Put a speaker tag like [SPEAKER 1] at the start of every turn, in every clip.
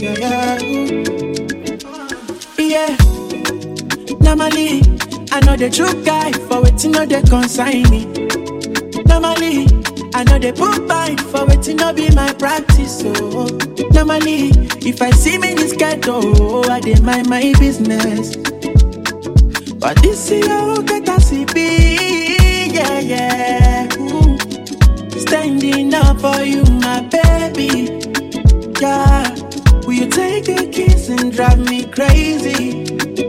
[SPEAKER 1] Yeah, yeah. Normally, I know the true guy for waiting on the consign me. Normally, I know the put mind for waiting to be my practice. Oh, normally, if I see me this ghetto, I dey mind my business. But this year, get a CP, yeah, yeah. Ooh. Standing up for you, my baby. Yeah, will you take a kiss and drive me crazy?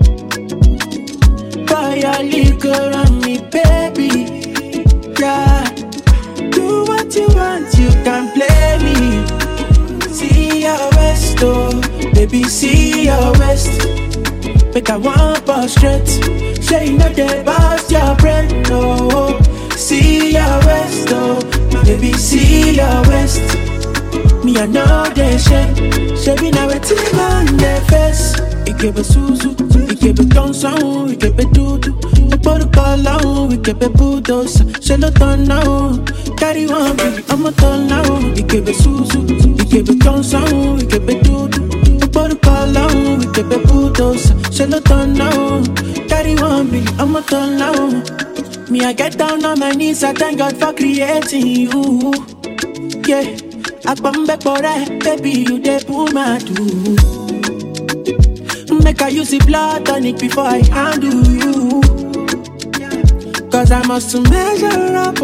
[SPEAKER 1] Pour your liquor on me, baby. Yeah, do what you want, you can play me. See your waist, oh, baby, see your waist. Make I want prostrate. Say you know they bust your brain, no. See your waist, oh, baby, see your waist. Me I know they shake. She be now a team on their face. We keep it Suzu, we keep it Johnson, we keep it Dudu. We put a call on, we keep it Budos. She look on now, carry one baby, I'm a turn now. We keep it Suzu, we keep it Johnson, we keep it Dudu. We put a call on, we keep it Budos. She look on now, carry one baby, I'm a turn now. Me I get down on my knees, I thank God for creating you. Yeah. I come back for that, baby, you dey pull my do. Make I use the blood tonic before I handle you. Cause I must measure up,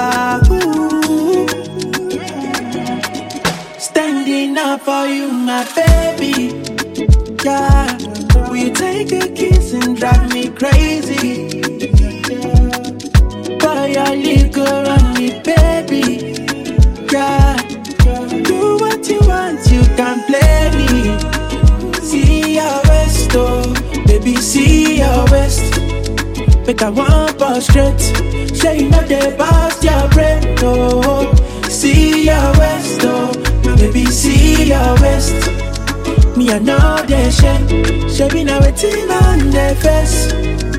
[SPEAKER 1] standing up for you, my baby. Yeah, will you take a kiss and drive me crazy? Pour your liquor on me, baby. Yeah, do what you want, you can play me. See your waist, oh, baby, see your waist. Make I want prostrate. Say you know they bust your brain, oh. See your waist, oh, baby, see your waist. Me I know they shake. She be now a team on their face.